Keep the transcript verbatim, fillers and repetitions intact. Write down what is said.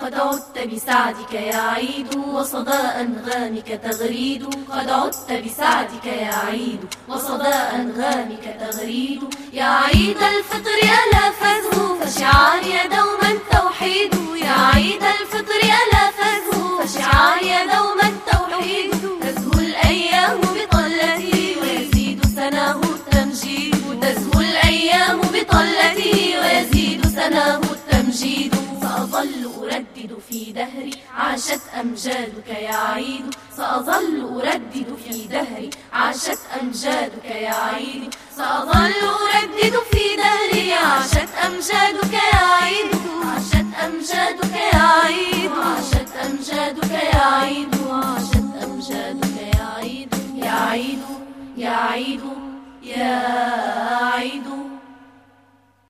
قد عدت بسعدك يا عيد وصدى أنغامك تغريد. قد عدت بسعدك يا عيد وصدى أنغامك تغريد. يا عيد الفطر ألا فزه فشعاري دوما التوحيد. يا عيد الفطر ألا فزه فشعاري دوما التوحيد. تزهو الأيام بطلتي ويزيد سناه التمجيد. تزهو الأيام بطلتي ويزيد سناه التمجيد. سأظل أردد في دهري عاشت أمجادك يا عيد. سأظل أردد في دهري عاشت أمجادك يا عيد. سأظل أردد في دهري عاشت أمجادك يا عيد. عاشت أمجادك يا عيد. عاشت أمجادك يا عيد. عاشت أمجادك يا عيد. يا عيد يا عيد يا عيد.